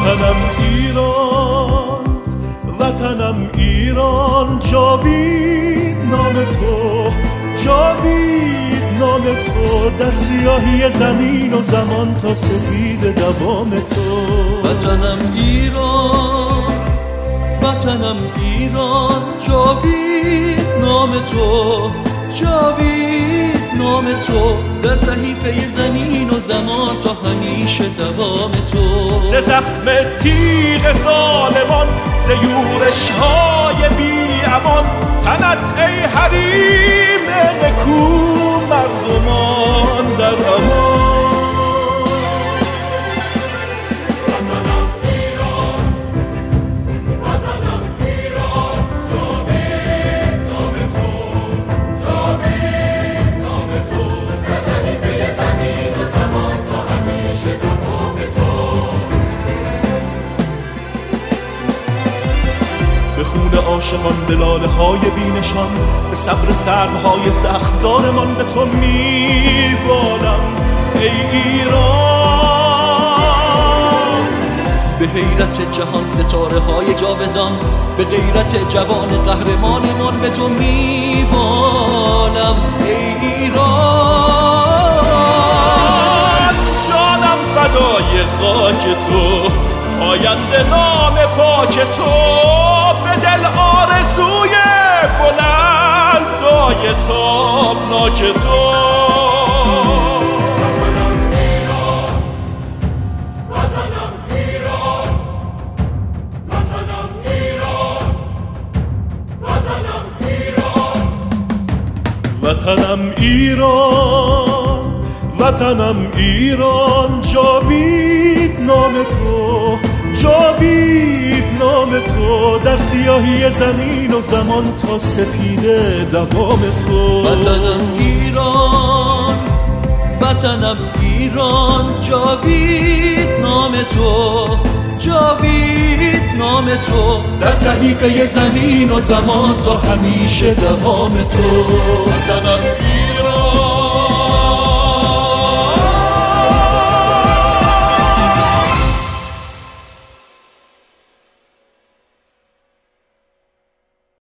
وطنم ایران، وطنم ایران، جاوید نام تو، جاوید نام تو، در سیاهی زمین و زمان تا سپید دوام تو. وطنم ایران، وطنم ایران، جاوید نام تو، جاوید نام تو، در صحیفه زمین و زمان تا همیشه دوام تو. ز زخم تیغ ظالمان، ز یورش‌های بی امان، تنت ای حریم نکو مردمان در امان. عاشقان به لاله های بینشان، به صبر سرهای سختدارمان به تو میبالم ای ایران. به حیرت جهان ستاره های جاودان، به غیرت جوان قهرمانمان به تو میبالم ای ایران. جانم فدای خاک تو، آینده نام پاک تو، به دل آرزوی بلندای تابناک تو. وطنم ایران، وطنم ایران، وطنم ایران، وطنم ایران. وطنم ایران، وطنم ایران، جاوید نام تو، جاوید نام تو، در سیاهی زمین و زمان تا سپید دوام تو. وطنم ایران، وطنم ایران، جاوید نام تو، جاوید نام تو، در صحیفه زمین و زمان تا همیشه دوام تو. وطنم